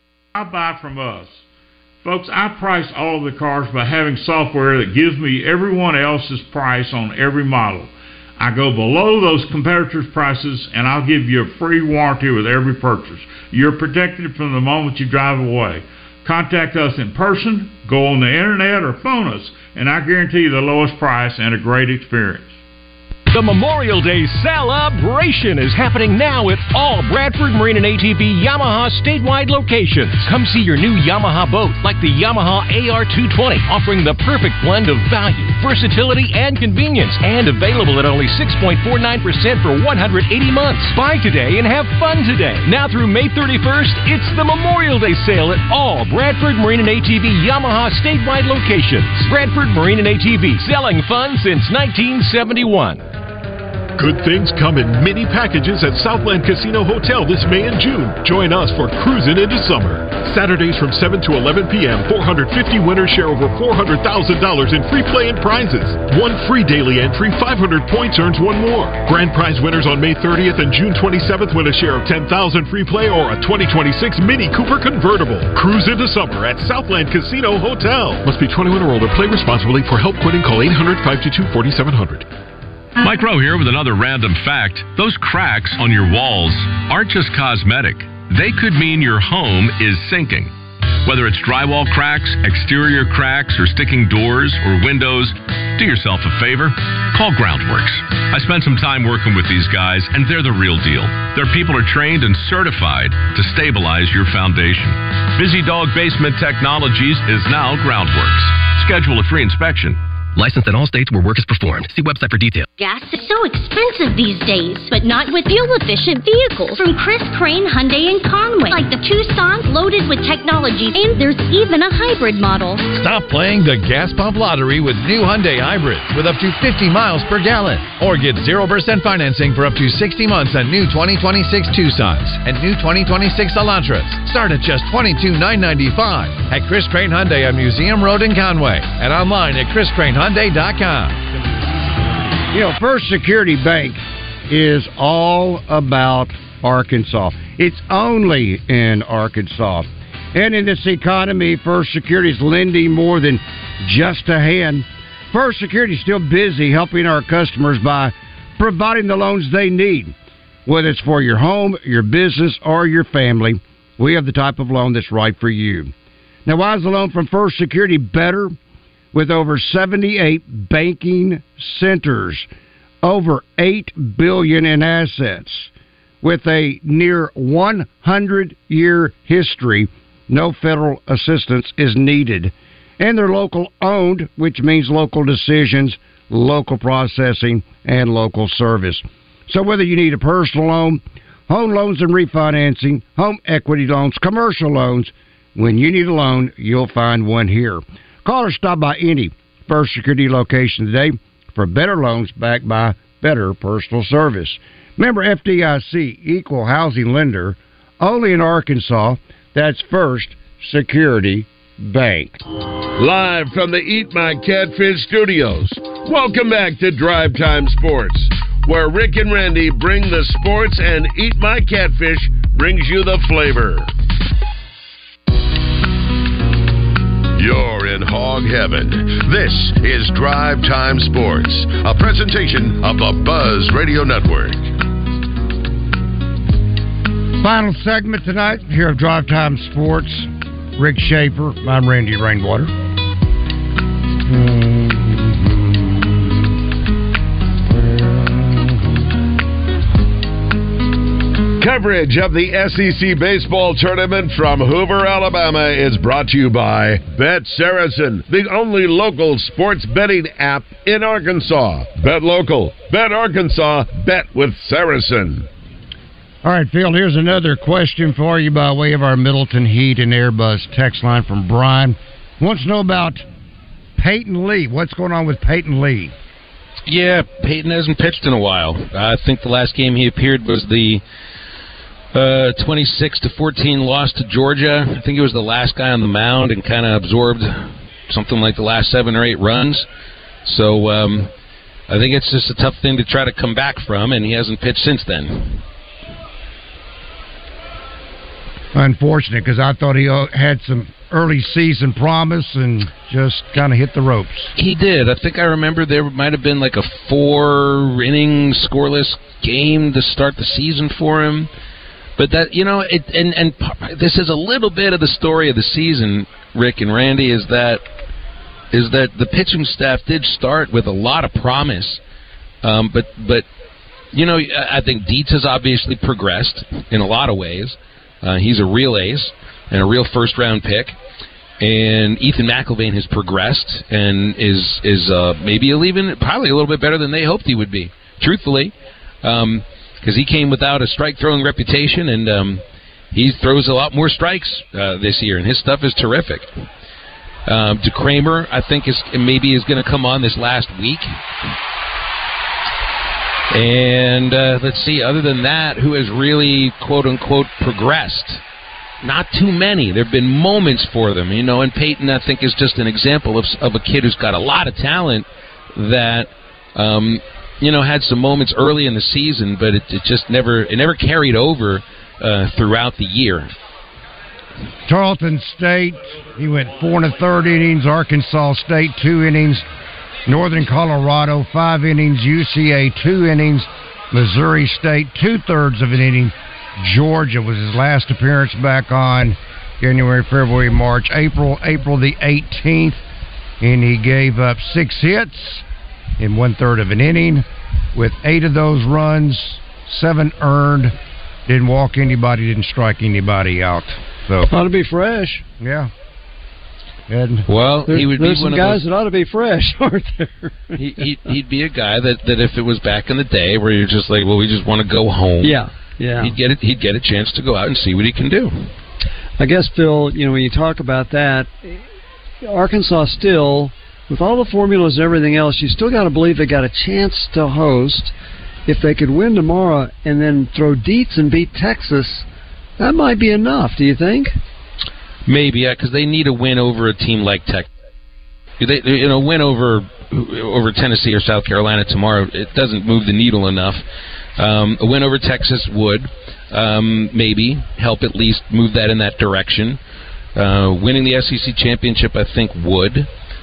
Buy from us. Folks, I price all of the cars by having software that gives me everyone else's price on every model. I go below those competitors' prices, and I'll give you a free warranty with every purchase. You're protected from the moment you drive away. Contact us in person, go on the internet, or phone us, and I guarantee you the lowest price and a great experience. The Memorial Day celebration is happening now at all Bradford Marine and ATV Yamaha statewide locations. Come see your new Yamaha boat like the Yamaha AR220, offering the perfect blend of value, versatility, and convenience, and available at only 6.49% for 180 months. Buy today and have fun today. Now through May 31st, it's the Memorial Day sale at all Bradford Marine and ATV Yamaha statewide locations. Bradford Marine and ATV, selling fun since 1971. Good things come in mini packages at Southland Casino Hotel this May and June. Join us for Cruising into Summer. Saturdays from 7 to 11 p.m., 450 winners share over $400,000 in free play and prizes. 1 free daily entry, 500 points earns 1 more. Grand prize winners on May 30th and June 27th win a share of $10,000 free play or a 2026 Mini Cooper convertible. Cruise into Summer at Southland Casino Hotel. Must be 21 or older. Play responsibly. For help quitting, call 800-522-4700. Mike Rowe here with another random fact. Those cracks on your walls aren't just cosmetic. They could mean your home is sinking. Whether it's drywall cracks, exterior cracks, or sticking doors or windows, do yourself a favor. Call Groundworks. I spent some time working with these guys, and they're the real deal. Their people are trained and certified to stabilize your foundation. Busy Dog Basement Technologies is now Groundworks. Schedule a free inspection. Licensed in all states where work is performed. See website for details. Gas is so expensive these days, but not with fuel-efficient vehicles from Chris Crane Hyundai in Conway, like the Tucson loaded with technology, and there's even a hybrid model. Stop playing the gas pump lottery with new Hyundai hybrids with up to 50 miles per gallon, or get 0% financing for up to 60 months on new 2026 Tucsons and new 2026 Elantras. Start at just $22,995 at Chris Crane Hyundai on Museum Road in Conway and online at chriscranehyundai.com. You know, First Security Bank is all about Arkansas. It's only in Arkansas. And in this economy, First Security is lending more than just a hand. First Security is still busy helping our customers buy providing the loans they need. Whether it's for your home, your business, or your family, we have the type of loan that's right for you. Now, why is the loan from First Security better? With over 78 banking centers, over $8 billion in assets, with a near 100-year history, no federal assistance is needed. And they're local owned, which means local decisions, local processing, and local service. So whether you need a personal loan, home loans and refinancing, home equity loans, commercial loans, when you need a loan, you'll find one here. Call or stop by any First Security location today for better loans backed by better personal service. Member FDIC, equal housing lender, only in Arkansas. That's First Security Bank. Live from the Eat My Catfish studios, welcome back to Drive Time Sports, where Rick and Randy bring the sports and Eat My Catfish brings you the flavor. You're in hog heaven. This is Drive Time Sports, a presentation of the Buzz Radio Network. Final segment tonight here of Drive Time Sports. Rick Schaefer, I'm Randy Rainwater. Coverage of the SEC baseball tournament from Hoover, Alabama is brought to you by Bet Saracen, the only local sports betting app in Arkansas. Bet local, bet Arkansas, bet with Saracen. All right, Phil, here's another question for you by way of our Middleton Heat and Airbus text line from Brian. Wants to know about Peyton Lee. What's going on with Peyton Lee? Yeah, Peyton hasn't pitched in a while. I think the last game he appeared was the 26-14 loss to Georgia. I think he was the last guy on the mound and kind of absorbed something like the last 7 or 8 runs. So I think it's just a tough thing to try to come back from, and he hasn't pitched since then. Unfortunate, because I thought he had some early season promise and just kind of hit the ropes. He did. I think I remember there might have been like a 4-inning scoreless game to start the season for him. But that, you know, and this is a little bit of the story of the season, Rick and Randy, is that the pitching staff did start with a lot of promise. But you know, I think Dietz has obviously progressed in a lot of ways. He's a real ace and a real first-round pick. And Ethan McIlvain has progressed and is maybe probably a little bit better than they hoped he would be, truthfully. Because he came without a strike-throwing reputation, and he throws a lot more strikes this year, and his stuff is terrific. DeCramer, I think, is going to come on this last week. And let's see, other than that, who has really, quote-unquote, progressed? Not too many. There have been moments for them, you know, and Peyton, I think, is just an example of a kid who's got a lot of talent that, you know, had some moments early in the season, but it just never carried over throughout the year. Tarleton State, he went 4 1/3 innings. Arkansas State, 2 innings. Northern Colorado, 5 innings. UCA, 2 innings. Missouri State, 2/3 of an inning. Georgia was his last appearance back on January, February, March, April the 18th, and he gave up 6 hits in 1/3 of an inning, with 8 of those runs, 7 earned. Didn't walk anybody, didn't strike anybody out. So ought to be fresh. Yeah. And well, he would be one of guys that ought to be fresh, aren't there? He'd be a guy that if it was back in the day where you're just like, well, we just want to go home. Yeah. He'd get a chance to go out and see what he can do. I guess, Phil, you know, when you talk about that, Arkansas still, with all the formulas and everything else, you still got to believe they got a chance to host. If they could win tomorrow and then throw Dietz and beat Texas, that might be enough. Do you think? Maybe, yeah, because they need a win over a team like Texas. Win over Tennessee or South Carolina tomorrow, it doesn't move the needle enough. A win over Texas would maybe help at least move that in that direction. Winning the SEC championship, I think, would.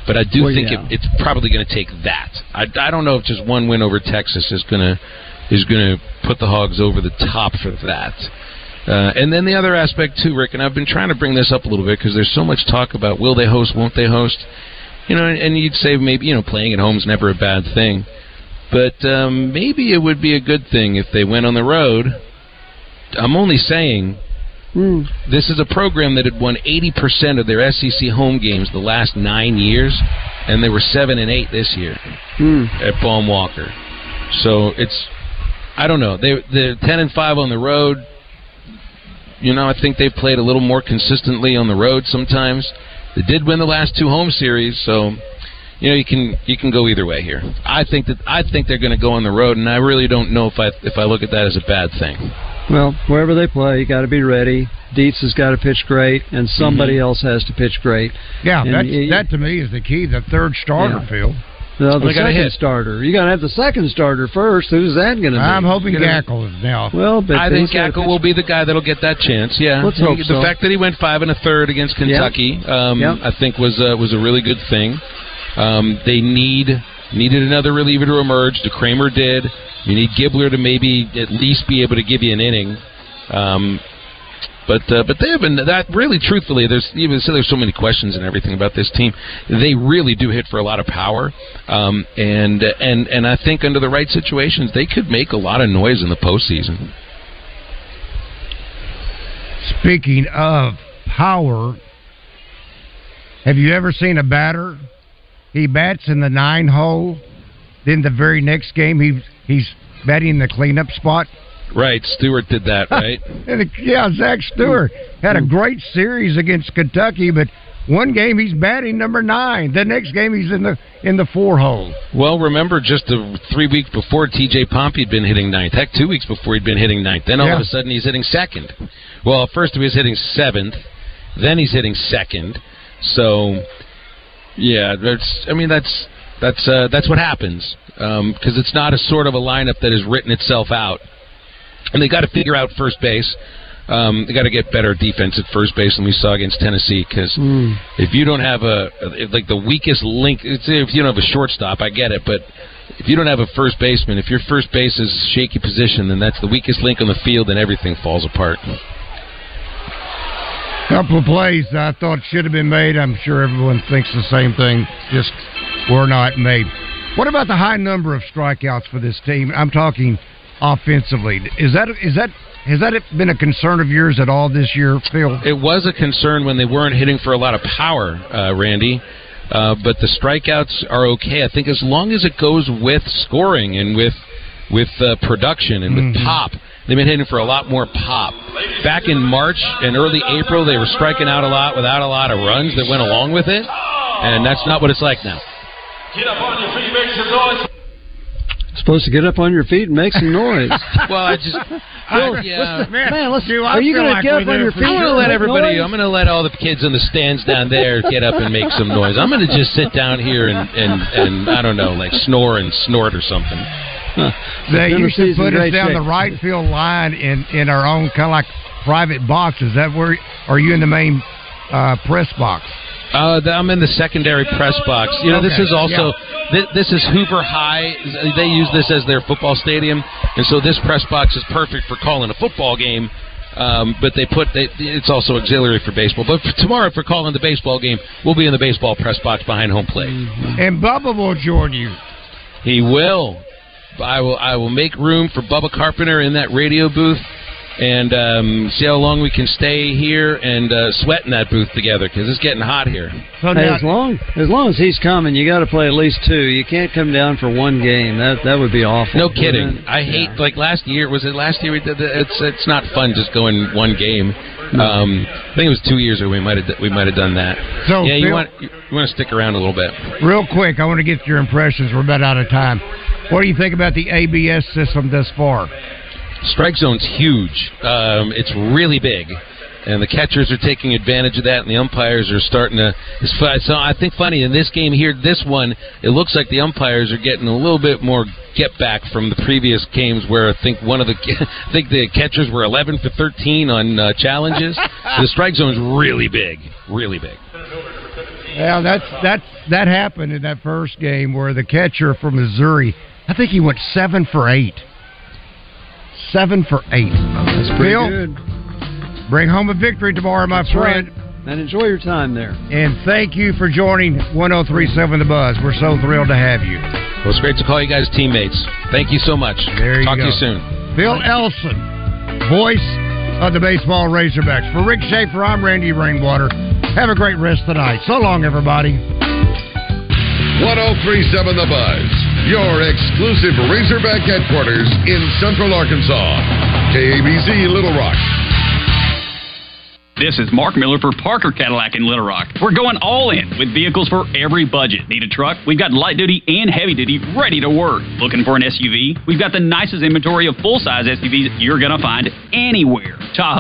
But I do think it's probably going to take that. I don't know if just one win over Texas is going to put the Hogs over the top for that. And then the other aspect too, Rick, and I've been trying to bring this up a little bit because there's so much talk about will they host, won't they host? And you'd say maybe playing at home is never a bad thing, but maybe it would be a good thing if they went on the road. I'm only saying this is a program that had won 80% of their SEC home games the last 9 years, and they were 7-8 this year at Baum Walker. So I don't know. They're 10-5 on the road. I think they've played a little more consistently on the road sometimes. They did win the last 2 home series, so you can go either way here. I think they're going to go on the road, and I really don't know if I look at that as a bad thing. Well, wherever they play, you got to be ready. Dietz has got to pitch great, and somebody else has to pitch great. Yeah, that to me is the key. The third starter, Phil. No, the second starter. You got to have the second starter first. Who's that going to be? I'm hoping Gackle is now. Well, but I think Gackle will be the guy that'll get that chance. Yeah, let's hope so. The fact that he went 5 1/3 against Kentucky, I think was a really good thing. They needed another reliever to emerge. DeCramer did. You need Gibbler to maybe at least be able to give you an inning. But they have been that really. Truthfully, there's so many questions and everything about this team. They really do hit for a lot of power, and I think under the right situations, they could make a lot of noise in the postseason. Speaking of power, have you ever seen a batter? He bats in the 9 hole. Then the very next game, he's batting in the cleanup spot. Right, Stewart did that, right? Zach Stewart had a great series against Kentucky, but one game he's batting number 9. The next game he's in the 4 hole. Well, remember just 3 weeks before, T.J. Pompey had been hitting 9th. Heck, 2 weeks before he'd been hitting 9th. Then all of a sudden he's hitting 2nd. Well, first he was hitting 7th. Then he's hitting 2nd. So, yeah, that's what happens because it's not a sort of a lineup that has written itself out. And they got to figure out first base. They got to get better defense at first base than we saw against Tennessee. Because if you don't have the weakest link, if you don't have a shortstop, I get it. But if you don't have a first baseman, if your first base is shaky position, then that's the weakest link on the field, and everything falls apart. Couple of plays I thought should have been made. I'm sure everyone thinks the same thing. Just were not made. What about the high number of strikeouts for this team? I'm talking offensively. Has that been a concern of yours at all this year, Phil? It was a concern when they weren't hitting for a lot of power, Randy. But the strikeouts are okay. I think as long as it goes with scoring and with production and with pop. They've been hitting for a lot more pop. Back in March and early April, they were striking out a lot without a lot of runs that went along with it. And that's not what it's like now. Get up on your feet, make some noise. Supposed to get up on your feet and make some noise. Well, I just... are you going to get up on your feet? I'm going to let everybody... I'm going to let all the kids in the stands down there get up and make some noise. I'm going to just sit down here and I don't know, like snore and snort or something. They used to put us down the right field line in our own kind of like private box. Is that where... Are you in the main press box? I'm in the secondary press box. This is also this is Hoover High. They use this as their football stadium, and so this press box is perfect for calling a football game. But it's also auxiliary for baseball. But tomorrow, for calling the baseball game, we'll be in the baseball press box behind home plate. And Bubba will join you. He will. I will make room for Bubba Carpenter in that radio booth. And see how long we can stay here and sweat in that booth together, because it's getting hot here. Hey, as long as he's coming, you got to play at least 2. You can't come down for one game. That would be awful. No kidding. I hate like last year. Was it last year we did that? It's not fun just going one game. I think it was 2 years ago we might have done that. So yeah, you want to stick around a little bit. Real quick, I want to get your impressions. We're about out of time. What do you think about the ABS system thus far? Strike zone's huge. It's really big, and the catchers are taking advantage of that, and the umpires are starting to. So I think funny in this game here, this one, it looks like the umpires are getting a little bit more get back from the previous games where I think the catchers were 11 for 13 on challenges. The strike zone's really big, really big. Well, that happened in that first game where the catcher from Missouri, I think he went 7 for 8. 7 for 8. That's pretty good. Bring home a victory tomorrow, my friend. Right. And enjoy your time there. And thank you for joining 103.7 The Buzz. We're so thrilled to have you. Well, it's great to call you guys teammates. Thank you so much. There you Talk go. to you soon. Phil Elson, voice of the baseball Razorbacks. For Rick Schaefer, I'm Randy Rainwater. Have a great rest of the night. So long, everybody. 103.7 The Buzz, your exclusive Razorback headquarters in Central Arkansas. KABZ Little Rock. This is Mark Miller for Parker Cadillac in Little Rock. We're going all in with vehicles for every budget. Need a truck? We've got light duty and heavy duty ready to work. Looking for an SUV? We've got the nicest inventory of full-size SUVs you're going to find anywhere. Tahoe,